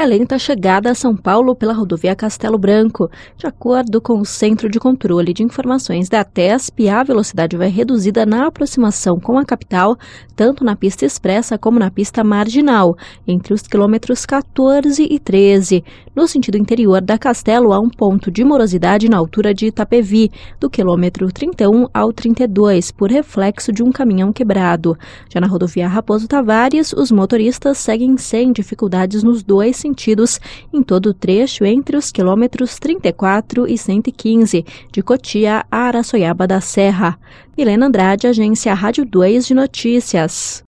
é lenta a chegada a São Paulo pela rodovia Castelo Branco. De acordo com o Centro de Controle de Informações da TESP, a velocidade vai reduzida na aproximação com a capital, tanto na pista expressa como na pista marginal, entre os quilômetros 14 e 13. No sentido interior da Castelo, há um ponto de morosidade na altura de Itapevi, do quilômetro 31 ao 32, por reflexo de um caminhão quebrado. Já na rodovia Raposo Tavares, os motoristas seguem sem dificuldades nos dois sentidos, em todo o trecho entre os quilômetros 34 e 115, de Cotia a Araçoiaba da Serra. Milena Andrade, Agência Rádio 2 de Notícias.